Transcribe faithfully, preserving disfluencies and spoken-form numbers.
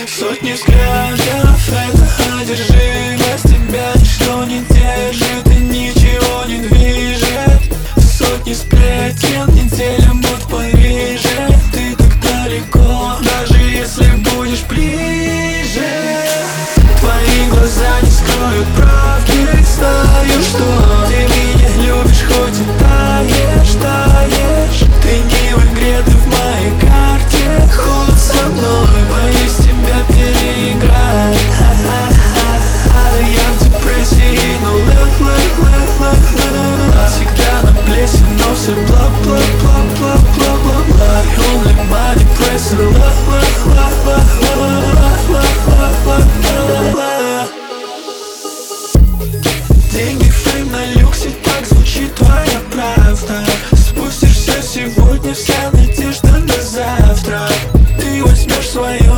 Сотни взглядов, это одержимость тебя. Ничто не держит и ничего не движет. Сотни сплетен, неделя мод в Париже. Ты так далеко, даже если будешь ближе. Твои глаза не скроют правды. Знаю, что ты меня любишь, хоть и таешь, таешь. Ты не в игре, ты в моей карте. Ход со мной, боюсь тебя переиграть. Я в депрессии, но лэх, лэх, лэх, лэх, лэх. Всегда на плесе, но все бла, бла, бла, бла, бла, бла, бла. Only my depressor, ла, ла, ла, ла, ла, ла, ла, ла, ла, ла. Деньги, фейм на люксе, так звучит твоя правда. Спустишься сегодня, вся надежда на завтра. Ты возьмешь свою